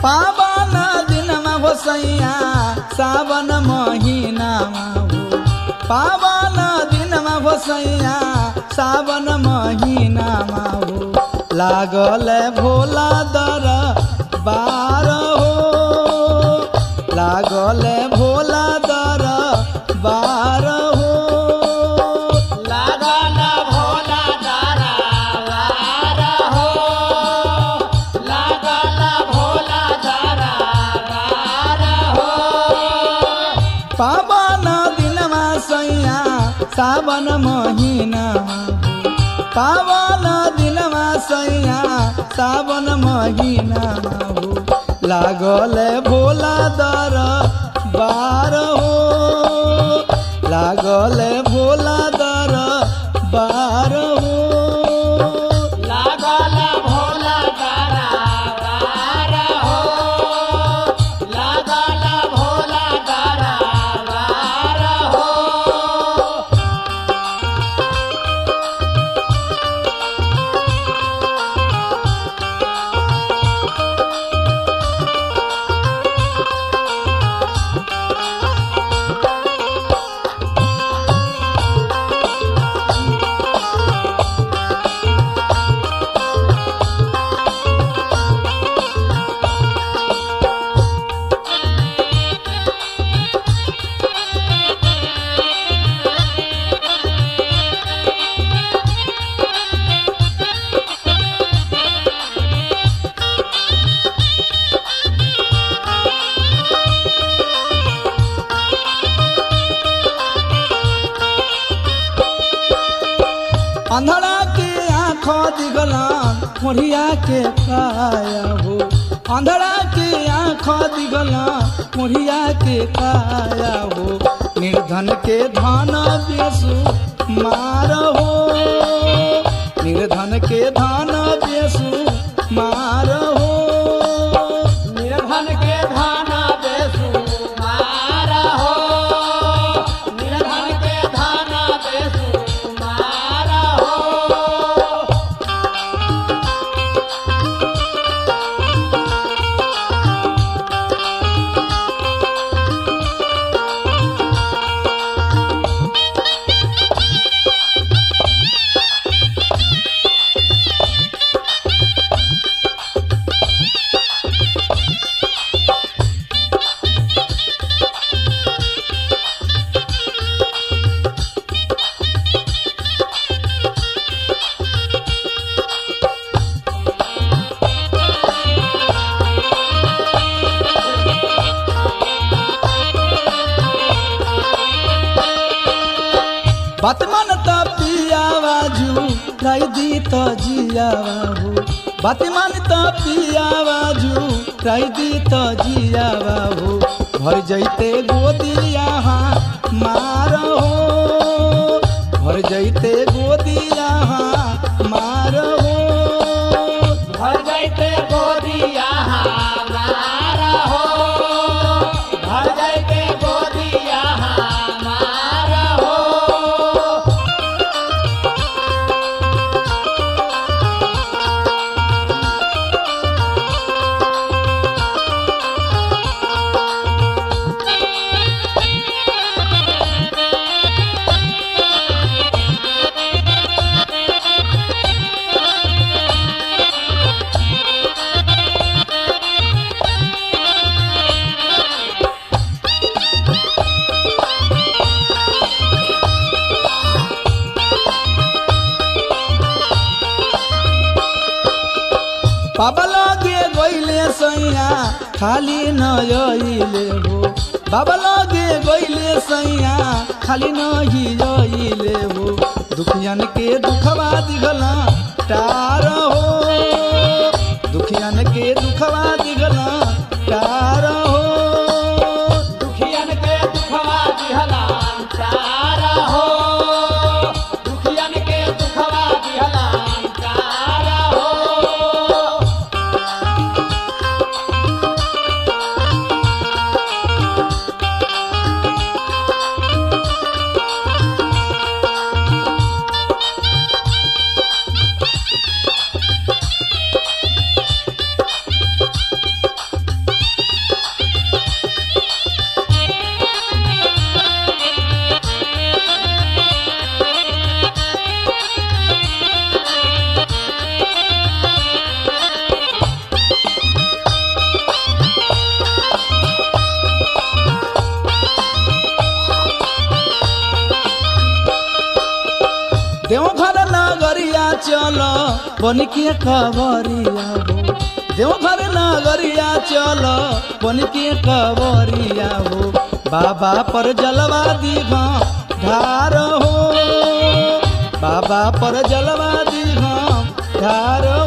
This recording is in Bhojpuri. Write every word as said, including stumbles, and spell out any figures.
पावन दिनमा हो सैया सावन महिनामा हो पावन दिनमा हो सैया सावन महिनामा हो लागल भोला दर बार हो लागल भोला दर बार हो लागल भोला दरबार हो लागल भोला दरबार हो पावन दिनमा सैया सावन महिनामा पावन दिनमा सैया सावन महिनामा हो लागल भोला दर बार हो लागल भोला दर बार हो लागल भोला दरबार हो लागल भोला दरबार हो अंधड़ा के आँखों दिगलान मोरिया के काया हो अंधड़ा के आँखों दिगलान मोरिया के काया हो निर्धन के धन बेसु मार हो निर्धन के धन बेसु मार हो निर्धन के धन बेसुमार हो निर्धन के धन बेसुमार हो बतमन त पियावा जू लाई दी त जियावा हो बतमन त पियावा जू लाई दी त जियावा हो भर जैते गोदिया मार हो भर जैते गोदिया मार हो भर जैते गोदिया हमार हो भर जैते गोदिया हमार हो बाबा लगे गईले सैया खाली नयले हो बाबा लगे गईले सैया खाली नहिले हो दुखियन के दुखवा दिगला टार हो दुखियन के दुखवा दिगला टार हो दुखियन के दुखवा दिहला तार हो दुखियन के दुखवा दिहला तार हो देवघर नगरिया चल बन के कवरिया हो देवघर नगरिया चल बन के कवरिया हो बाबा पर जलवा दीघा ढार हो बाबा पर जलवा दीघा ढार